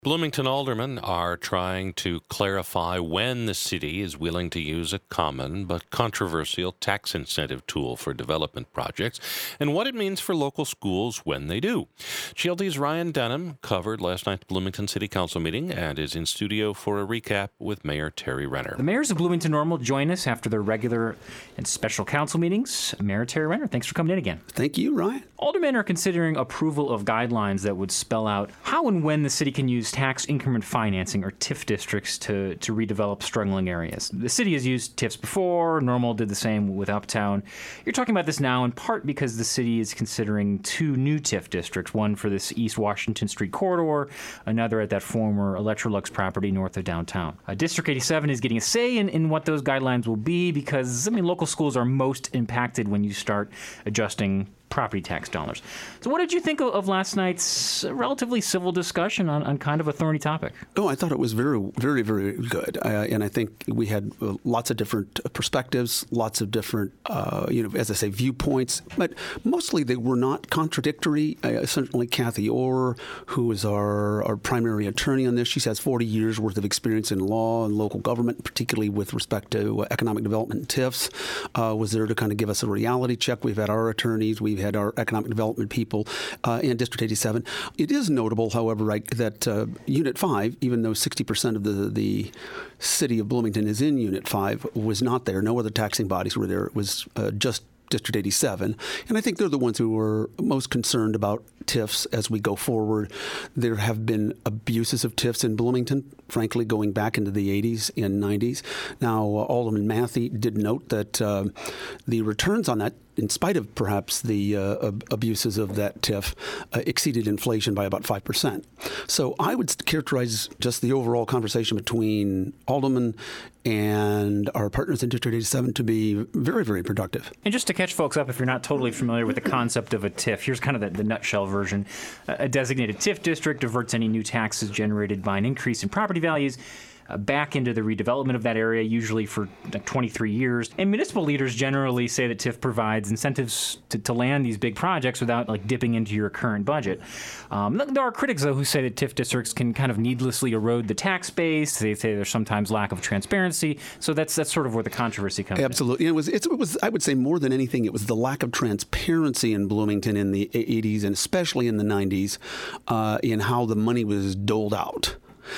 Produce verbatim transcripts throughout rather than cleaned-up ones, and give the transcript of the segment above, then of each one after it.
Bloomington aldermen are trying to clarify when the city is willing to use a common but controversial tax incentive tool for development projects and what it means for local schools when they do. G L D's Ryan Denham covered last night's Bloomington City Council meeting and is in studio for a recap with Mayor Terry Renner. The mayors of Bloomington Normal join us after their regular and special council meetings. Mayor Terry Renner, thanks for coming in again. Thank you, Ryan. Aldermen are considering approval of guidelines that would spell out how and when the city can use tax increment financing, or T I F districts, to, to redevelop struggling areas. The city has used T I Fs before. Normal did the same with Uptown. You're talking about this now in part because the city is considering two new T I F districts, one for this East Washington Street corridor, another at that former Electrolux property north of downtown. Uh, District eighty-seven is getting a say in, in what those guidelines will be because, I mean, local schools are most impacted when you start adjusting property tax dollars. So what did you think of, of last night's relatively civil discussion on, on kind of a thorny topic? Oh, I thought it was very, very, very good. Uh, and I think we had uh, lots of different perspectives, lots of different, uh, you know, as I say, viewpoints. But mostly they were not contradictory. Uh, certainly Kathy Orr, who is our, our primary attorney on this, she has forty years worth of experience in law and local government, particularly with respect to uh, economic development and T I Fs, uh, was there to kind of give us a reality check. We've had our attorneys, we've had our economic development people uh, in District eighty-seven. It is notable, however, right, that uh, Unit five, even though sixty percent of the, the city of Bloomington is in Unit five, was not there. No other taxing bodies were there. It was uh, just District eighty-seven. And I think they're the ones who were most concerned about T I Fs as we go forward. There have been abuses of T I Fs in Bloomington, frankly, going back into the eighties and nineties. Now, uh, Alderman Matthey did note that uh, the returns on that, in spite of perhaps the uh, ab- abuses of that T I F, uh, exceeded inflation by about five percent. So I would characterize just the overall conversation between aldermen and our partners in District eighty-seven to be very, very productive. And just to catch folks up, if you're not totally familiar with the concept of a T I F, here's kind of the, the nutshell version. A designated T I F district diverts any new taxes generated by an increase in property values Uh, back into the redevelopment of that area, usually for like twenty-three years. And municipal leaders generally say that T I F provides incentives to, to land these big projects without like dipping into your current budget. Um, there are critics, though, who say that T I F districts can kind of needlessly erode the tax base. They say there's sometimes lack of transparency. So that's that's sort of where the controversy comes Absolutely. in. Absolutely. It was, it was, I would say, more than anything, it was the lack of transparency in Bloomington in the eighties and especially in the nineties uh, in how the money was doled out.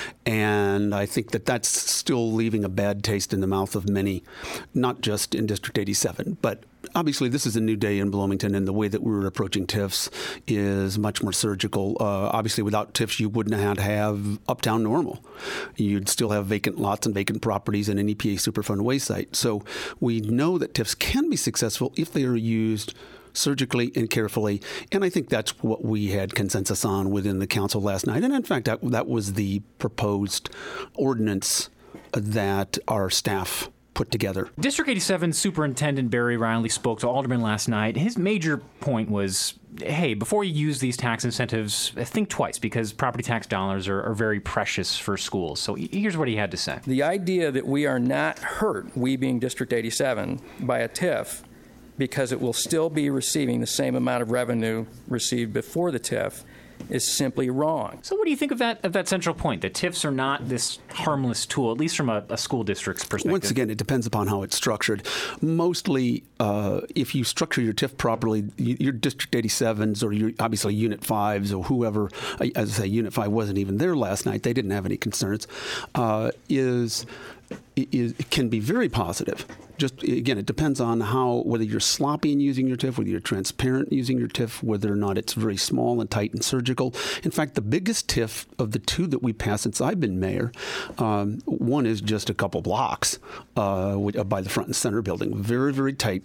And I think that that's still leaving a bad taste in the mouth of many, not just in District eighty-seven. But obviously, this is a new day in Bloomington, and the way that we were approaching T I Fs is much more surgical. Uh, obviously, without T I Fs, you wouldn't have to have Uptown Normal. You'd still have vacant lots and vacant properties and an E P A Superfund waste site. So we know that T I Fs can be successful if they are used surgically and carefully, and I think that's what we had consensus on within the council last night. And in fact, that, that was the proposed ordinance that our staff put together. District eighty-seven Superintendent Barry Riley spoke to aldermen last night. His major point was, hey, before you use these tax incentives, think twice, because property tax dollars are, are very precious for schools. So here's what he had to say. The idea that we are not hurt, we being District eighty-seven, by a T I F, because it will still be receiving the same amount of revenue received before the T I F, is simply wrong. So what do you think of that of that central point, that T I Fs are not this harmless tool, at least from a, a school district's perspective? Once again, it depends upon how it's structured. Mostly, uh, if you structure your T I F properly, your District eighty-sevens or your, obviously Unit fives or whoever, as I say, Unit five wasn't even there last night, they didn't have any concerns, uh, is... Is, it can be very positive. Just, again, it depends on how, whether you're sloppy in using your T I F, whether you're transparent using your T I F, whether or not it's very small and tight and surgical. In fact, the biggest T I F of the two that we passed since I've been mayor, um, one is just a couple blocks uh, by the front and center building. Very, very tight.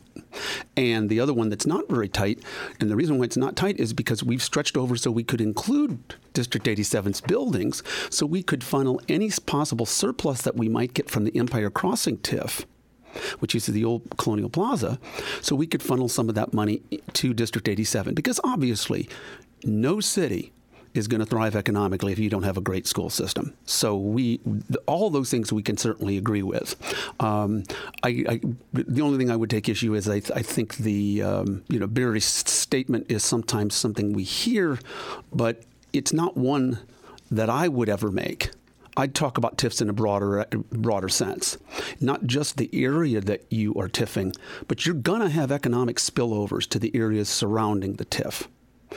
And the other one that's not very tight, and the reason why it's not tight is because we've stretched over so we could include District eighty-seven's buildings, so we could funnel any possible surplus that we might get from the Empire Crossing T I F, which is the old Colonial Plaza, so we could funnel some of that money to District eighty-seven. Because obviously, no city is going to thrive economically if you don't have a great school system. So we, all those things we can certainly agree with. Um, I, I, the only thing I would take issue is I, I think the, um, you know, Barry's statement is sometimes something we hear, but it's not one that I would ever make, I'd talk about T I Fs in a broader broader sense. Not just the area that you are TIFing, but you're going to have economic spillovers to the areas surrounding the T I F.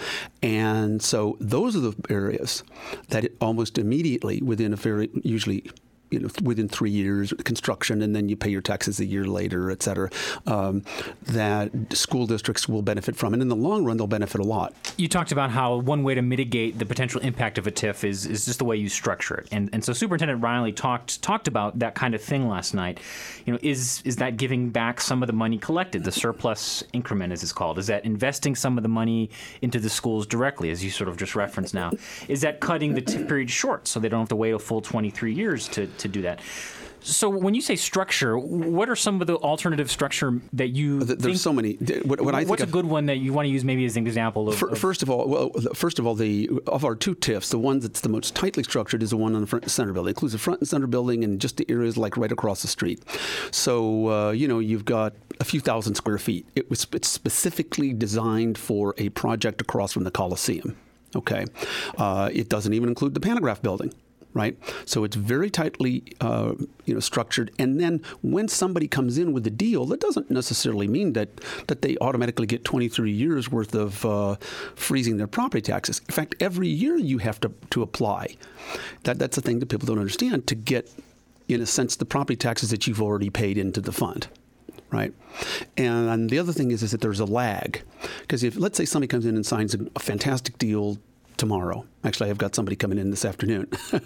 And so those are the areas that it almost immediately, within a very, usually, you know, within three years construction, and then you pay your taxes a year later, et cetera, um, that school districts will benefit from. And in the long run, they'll benefit a lot. You talked about how one way to mitigate the potential impact of a T I F is, is just the way you structure it. And and so Superintendent Riley talked talked about that kind of thing last night. You know, is is that giving back some of the money collected, the surplus increment, as it's called? Is that investing some of the money into the schools directly, as you sort of just referenced now? Is that cutting the T I F period short so they don't have to wait a full twenty-three years to, to do that? So when you say structure, what are some of the alternative structure that you There's think, so many. What, what I think what's of, a good one that you want to use maybe as an example of? For, of first of all, well, first of all, the of our two T I Fs, the one that's the most tightly structured is the one on the front and center building. It includes the front and center building and just the areas like right across the street. So uh, you know, you've got a few thousand square feet. It was it's specifically designed for a project across from the Coliseum. Okay, uh, it doesn't even include the Pantograph building. Right, so it's very tightly, uh, you know, structured. And then when somebody comes in with a deal, that doesn't necessarily mean that that they automatically get twenty-three years worth of uh, freezing their property taxes. In fact, every year you have to to apply. That that's the thing that people don't understand, to get, in a sense, the property taxes that you've already paid into the fund. Right, and, and the other thing is is that there's a lag, because if, let's say, somebody comes in and signs a, a fantastic deal tomorrow. Actually, I've got somebody coming in this afternoon,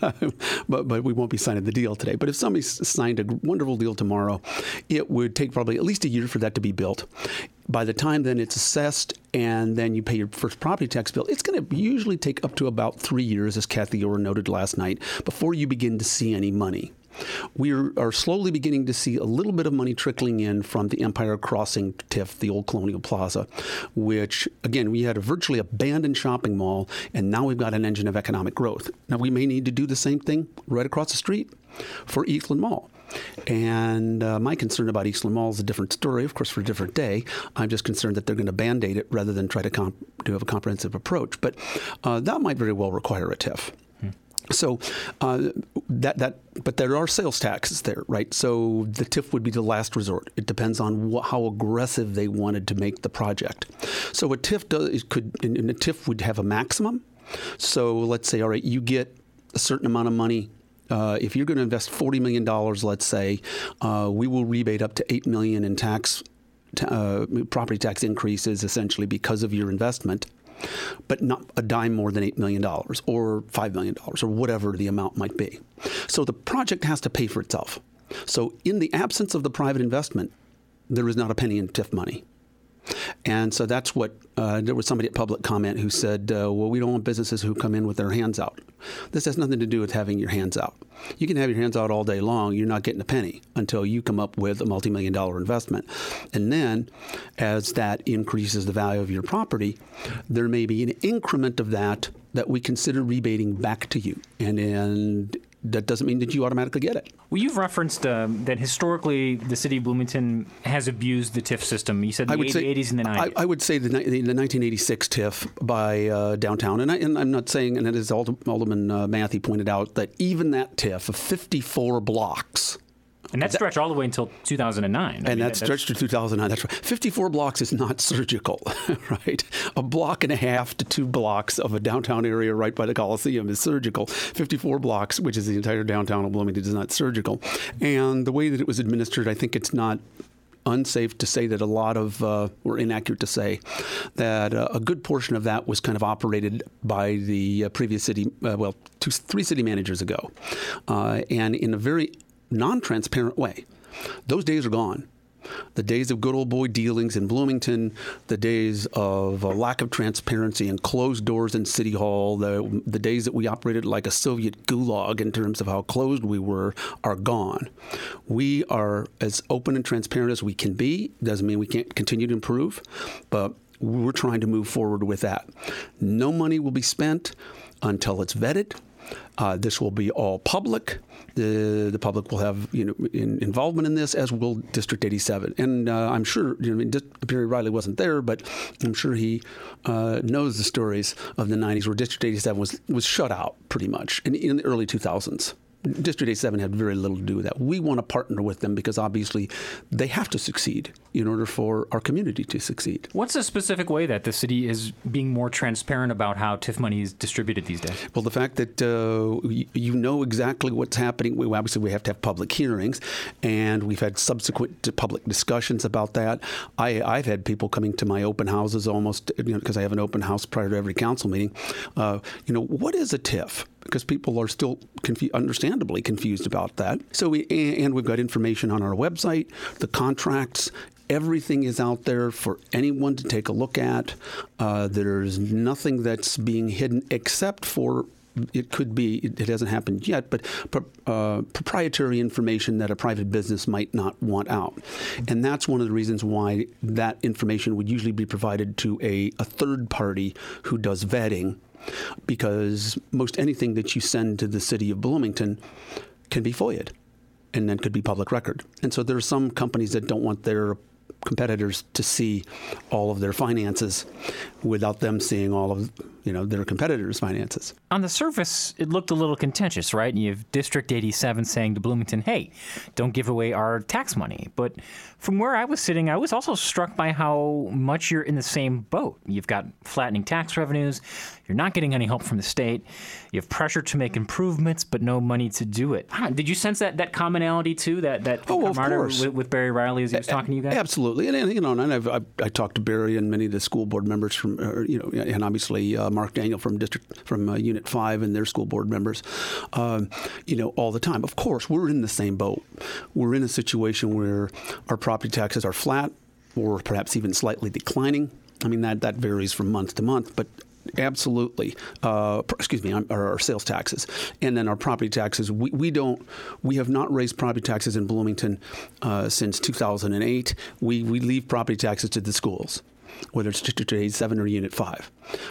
but but we won't be signing the deal today. But if somebody signed a wonderful deal tomorrow, it would take probably at least a year for that to be built. By the time then it's assessed and then you pay your first property tax bill, it's going to usually take up to about three years, as Kathy Orr noted last night, before you begin to see any money. We are slowly beginning to see a little bit of money trickling in from the Empire Crossing T I F, the old Colonial Plaza, which, again, we had a virtually abandoned shopping mall, and now we've got an engine of economic growth. Now, we may need to do the same thing right across the street for Eastland Mall. And uh, my concern about Eastland Mall is a different story, of course, for a different day. I'm just concerned that they're going to Band-Aid it rather than try to, comp- to have a comprehensive approach. But uh, that might very well require a T I F. So uh, that that, but there are sales taxes there, right? So the T I F would be the last resort. It depends on wh- how aggressive they wanted to make the project. So a T I F does it could, and a T I F would have a maximum. So let's say, all right, you get a certain amount of money. Uh, if you're going to invest forty million dollars, let's say, uh, we will rebate up to eight million dollars in tax, uh, property tax increases, essentially because of your investment. But not a dime more than eight million dollars or five million dollars or whatever the amount might be. So the project has to pay for itself. So in the absence of the private investment, there is not a penny in T I F money. And so that's what, uh, there was somebody at Public Comment who said, uh, well, we don't want businesses who come in with their hands out. This has nothing to do with having your hands out. You can have your hands out all day long. You're not getting a penny until you come up with a multi-million dollar investment. And then as that increases the value of your property, there may be an increment of that that we consider rebating back to you. And, and that doesn't mean that you automatically get it. Well, you've referenced um, that historically the city of Bloomington has abused the T I F system. You said in the eighties and the nineties. I, I would say the, the nineteen eighty-six T I F by uh, downtown. And, I, and I'm not saying, and as Alderman uh, Matthey pointed out, that even that T I F of fifty-four blocks. And that stretched all the way until two thousand nine. And I mean, that stretched to two thousand nine. That's right. fifty-four blocks is not surgical, right? A block and a half to two blocks of a downtown area right by the Coliseum is surgical. fifty-four blocks, which is the entire downtown of Bloomington, is not surgical. And the way that it was administered, I think it's not unsafe to say that a lot of, uh, or inaccurate to say, that uh, a good portion of that was kind of operated by the uh, previous city, uh, well, two, three city managers ago. Uh, and in a very non-transparent way. Those days are gone. The days of good old boy dealings in Bloomington, the days of a lack of transparency and closed doors in City Hall, the, the days that we operated like a Soviet gulag in terms of how closed we were, are gone. We are as open and transparent as we can be. Doesn't mean we can't continue to improve, but we're trying to move forward with that. No money will be spent until it's vetted, Uh, this will be all public. The the public will have you know in, involvement in this, as will District eighty-seven. And uh, I'm sure you know, I mean, Barry Riley wasn't there, but I'm sure he uh, knows the stories of the nineties where District eighty-seven was was shut out pretty much in, in the early two thousands. District eighty-seven had very little to do with that. We want to partner with them because obviously they have to succeed in order for our community to succeed. What's a specific way that the city is being more transparent about how TIF money is distributed these days? Well, the fact that uh, you, you know exactly what's happening. We, obviously, we have to have public hearings, and we've had subsequent public discussions about that. I, I've had people coming to my open houses almost, you know, because I have an open house prior to every council meeting. Uh, you know, what is a TIF? Because people are still confu- understandably confused about that. So we and we've got information on our website, the contracts. Everything is out there for anyone to take a look at. Uh, there's nothing that's being hidden except for, it could be, it hasn't happened yet, but uh, proprietary information that a private business might not want out. And that's one of the reasons why that information would usually be provided to a, a third party who does vetting, because most anything that you send to the city of Bloomington can be F O IA'd and then could be public record. And so there are some companies that don't want their competitors to see all of their finances without them seeing all of you know their competitors' finances. On the surface, it looked a little contentious, right? And you have District eighty-seven saying to Bloomington, hey, don't give away our tax money. But from where I was sitting, I was also struck by how much you're in the same boat. You've got flattening tax revenues. You're not getting any help from the state. You have pressure to make improvements, but no money to do it. Did you sense that that commonality, too, that, that oh, of course. With, with Barry Riley as he was talking to you guys? Absolutely. And, you know, and I've, I've, I talked to Barry and many of the school board members from, uh, you know, and obviously uh, Mark Daniel from District, from uh, Unit five and their school board members, um, you know, all the time. Of course, we're in the same boat. We're in a situation where our property taxes are flat or perhaps even slightly declining. I mean, that, that varies from month to month, but absolutely. Uh, excuse me, our, our sales taxes. And then our property taxes, we, we don't, we have not raised property taxes in Bloomington uh, since two thousand eight. We, we leave property taxes to the schools, whether it's District eighty-seven or Unit five.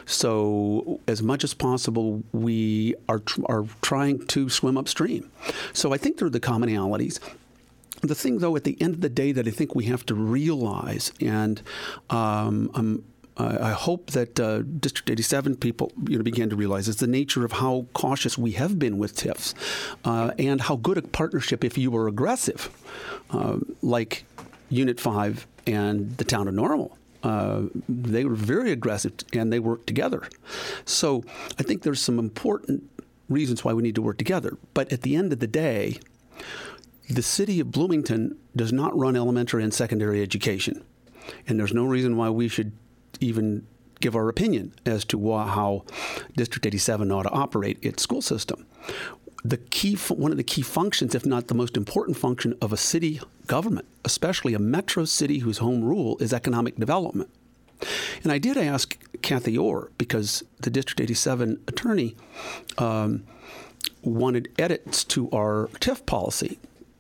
So as much as possible, we are, tr- are trying to swim upstream. So I think there are the commonalities. The thing, though, at the end of the day that I think we have to realize, and um, I'm I hope that uh, District eighty-seven people you know, began to realize is the nature of how cautious we have been with TIFs uh, and how good a partnership if you were aggressive, uh, like Unit five and the town of Normal. Uh, they were very aggressive and they worked together. So I think there's some important reasons why we need to work together. But at the end of the day, the city of Bloomington does not run elementary and secondary education. And there's no reason why we should even give our opinion as to wh- how District eighty-seven ought to operate its school system. The key, one of the key functions, if not the most important function of a city government, especially a metro city whose home rule is economic development. And I did ask Kathy Orr, because the District eighty-seven attorney um, wanted edits to our TIF policy.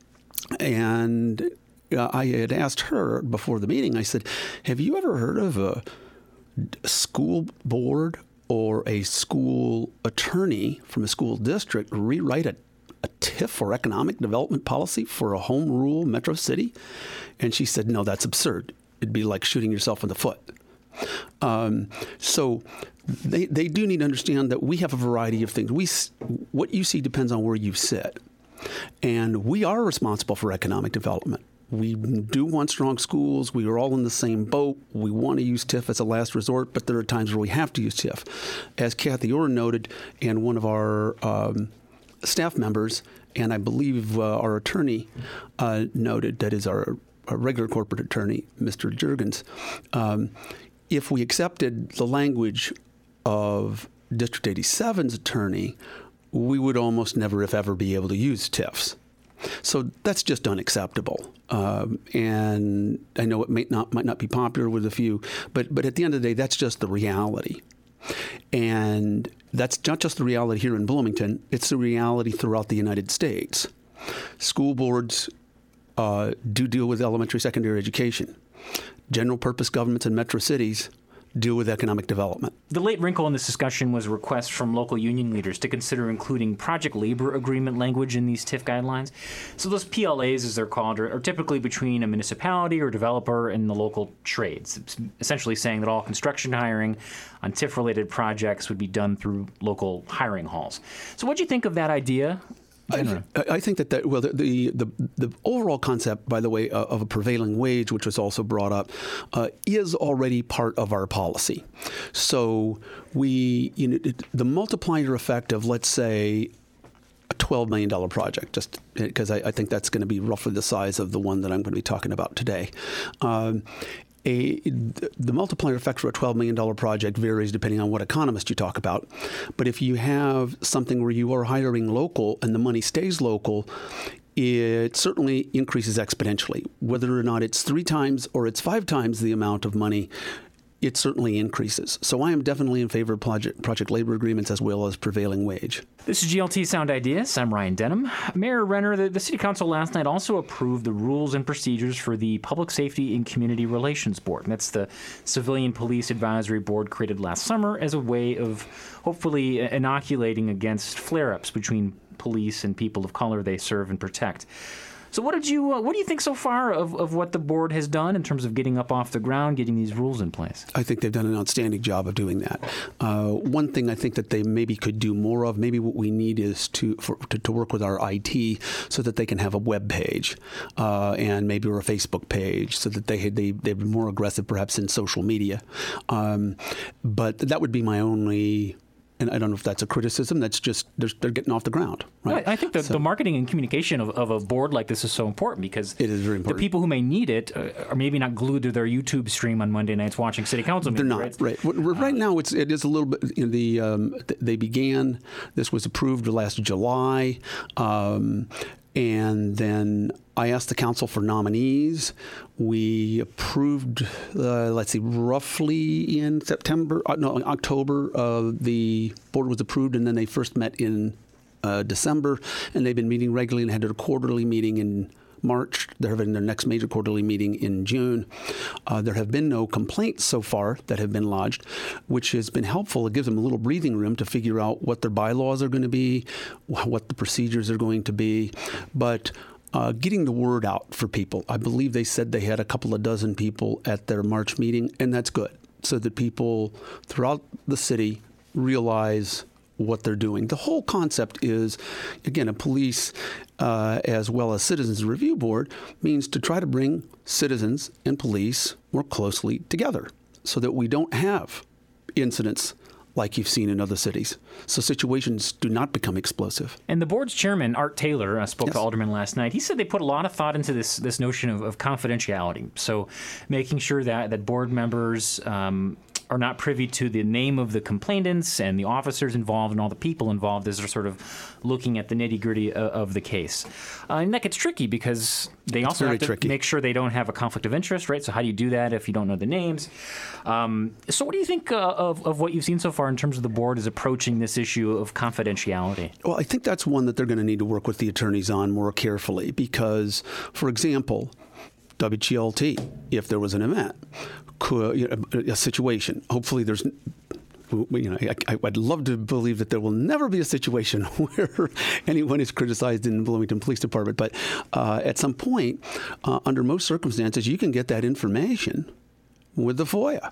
And uh, I had asked her before the meeting, I said, have you ever heard of a school board or a school attorney from a school district rewrite a, a TIF or economic development policy for a home rule metro city? And she said, no, that's absurd. It'd be like shooting yourself in the foot. Um, so they they do need to understand that we have a variety of things. We what you see depends on where you sit. And we are responsible for economic development. We do want strong schools. We are all in the same boat. We want to use TIF as a last resort, but there are times where we have to use TIF. As Kathy Orr noted, and one of our um, staff members, and I believe uh, our attorney uh, noted, that is our, our regular corporate attorney, Mister Juergens, um, if we accepted the language of District eighty-seven's attorney, we would almost never, if ever, be able to use TIFs. So that's just unacceptable. Um, and I know it may not might not be popular with a few, but but at the end of the day, that's just the reality. And that's not just the reality here in Bloomington, it's the reality throughout the United States. School boards uh, do deal with elementary, secondary education. General purpose governments in metro cities deal with economic development. The late wrinkle in this discussion was a request from local union leaders to consider including project labor agreement language in these T I F guidelines. So those P L As, as they're called, are, are typically between a municipality or developer and the local trades, it's essentially saying that all construction hiring on T I F-related projects would be done through local hiring halls. So what do you think of that idea? I, I think that, that well, the, the the the overall concept, by the way, uh, of a prevailing wage, which was also brought up, uh, is already part of our policy. So we, you know, it, the multiplier effect of, let's say, a twelve million dollars project, just because I, I think that's going to be roughly the size of the one that I'm going to be talking about today. Um, A, the multiplier effect for a twelve million dollars project varies depending on what economist you talk about. But if you have something where you are hiring local and the money stays local, it certainly increases exponentially. Whether or not it's three times or it's five times the amount of money, it certainly increases. So I am definitely in favor of project, project labor agreements as well as prevailing wage. This is G L T Sound Ideas. I'm Ryan Denham. Mayor Renner, the, the City Council last night also approved the rules and procedures for the Public Safety and Community Relations Board. And that's the Civilian Police Advisory Board created last summer as a way of hopefully inoculating against flare-ups between police and people of color they serve and protect. So what did you uh, what do you think so far of, of what the board has done in terms of getting up off the ground, getting these rules in place? I think they've done an outstanding job of doing that. Uh, one thing I think that they maybe could do more of, maybe what we need is to for, to, to work with our I T so that they can have a web page uh, and maybe or a Facebook page so that they they they're more aggressive perhaps in social media. Um, but that would be my only. And I don't know if that's a criticism. That's just they're, they're getting off the ground. Right? No, I think that so, the marketing and communication of, of a board like this is so important because it is very important. The people who may need it uh, are maybe not glued to their YouTube stream on Monday nights watching City Council meetings. They're not right. Right, right uh, now, it's it is a little bit. You know, the um, they began. This was approved last July. Um, And then I asked the council for nominees. We approved, uh, let's see, roughly in September, uh, no, October, uh, the board was approved, and then they first met in uh, December, and they've been meeting regularly and had a quarterly meeting in March. They're having their next major quarterly meeting in June. Uh, there have been no complaints so far that have been lodged, which has been helpful. It gives them a little breathing room to figure out what their bylaws are going to be, what the procedures are going to be. But uh, getting the word out for people. I believe they said they had a couple of dozen people at their March meeting, and that's good, so that people throughout the city realize what they're doing. The whole concept is, again, a police uh, as well as citizens review board means to try to bring citizens and police more closely together so that we don't have incidents like you've seen in other cities. So situations do not become explosive. And the board's chairman, Art Taylor, uh, spoke yes. to Alderman last night. He said they put a lot of thought into this this notion of, of confidentiality. So making sure that, that board members um, are not privy to the name of the complainants and the officers involved and all the people involved as they're sort of looking at the nitty-gritty of, of the case. Uh, and that gets tricky because they it's also have to tricky. make sure they don't have a conflict of interest, right? So how do you do that if you don't know the names? Um, so what do you think uh, of, of what you've seen so far in terms of the board is approaching this issue of confidentiality? Well, I think that's one that they're going to need to work with the attorneys on more carefully because, for example, W G L T, if there was an event, could, you know, a situation, hopefully there's, you know, I, I'd love to believe that there will never be a situation where anyone is criticized in the Bloomington Police Department, but uh, at some point, uh, under most circumstances, you can get that information with the FOIA.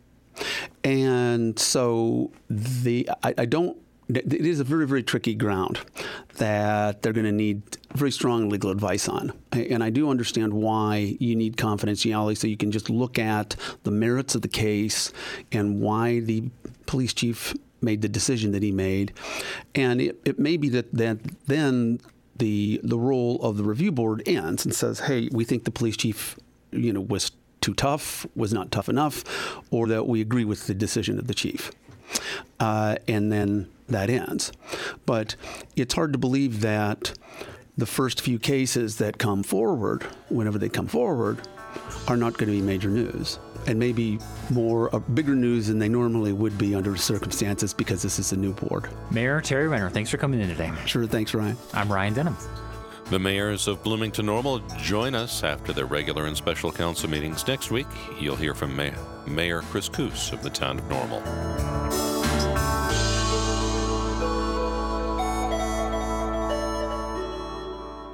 And so the I, I don't, it is a very, very tricky ground that they're going to need very strong legal advice on. And I do understand why you need confidentiality so you can just look at the merits of the case and why the police chief made the decision that he made. And it, it may be that, that then the the role of the review board ends and says, hey, we think the police chief, you know, was too tough, was not tough enough, or that we agree with the decision of the chief. Uh, and then that ends. But it's hard to believe that the first few cases that come forward, whenever they come forward, are not going to be major news. And maybe more, uh, bigger news than they normally would be under circumstances because this is a new board. Mayor Terry Renner, thanks for coming in today. Sure, thanks, Ryan. I'm Ryan Denham. The mayors of Bloomington Normal join us after their regular and special council meetings next week. You'll hear from May- Mayor Chris Koos of the town of Normal.